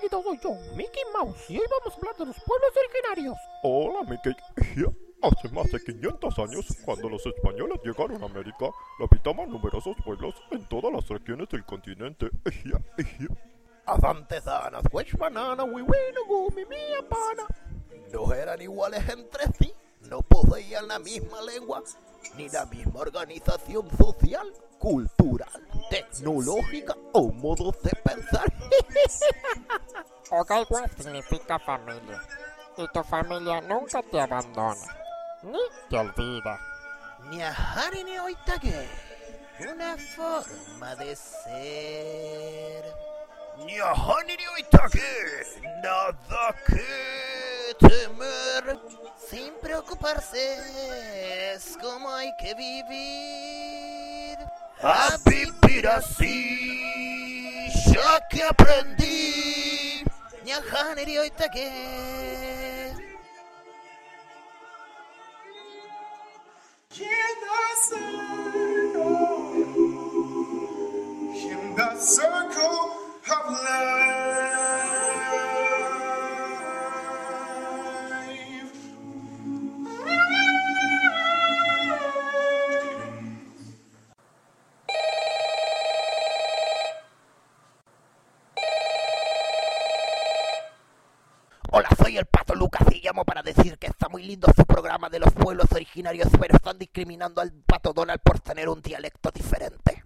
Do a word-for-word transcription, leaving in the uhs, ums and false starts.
amiguitos, soy yo, Mickey Mouse, y hoy vamos a hablar de los pueblos originarios. Hola, Mickey. Hace más de quinientos años, cuando los españoles llegaron a América, habitaban numerosos pueblos en todas las regiones del continente. Adantezanas, huech banana, wiwino, gumi, mía pana. No eran iguales entre sí, no poseían la misma lengua, ni la misma organización social, cultural, tecnológica o modos de pensar. Ogawa significa familia, y tu familia nunca te abandona, ni te olvida. Nyahari ni oitake, una forma de ser. Nyahari ni oitake, nada que temer. Sin preocuparse, es como hay que vivir. A vivir así, ya que aprendí. Nyahari ni oitake. In the circle, in the circle of life. Hola, soy el Pato Lucas y llamo para decir que está muy lindo su programa de los pueblos originarios, pero están discriminando al Pato Donald por tener un dialecto diferente.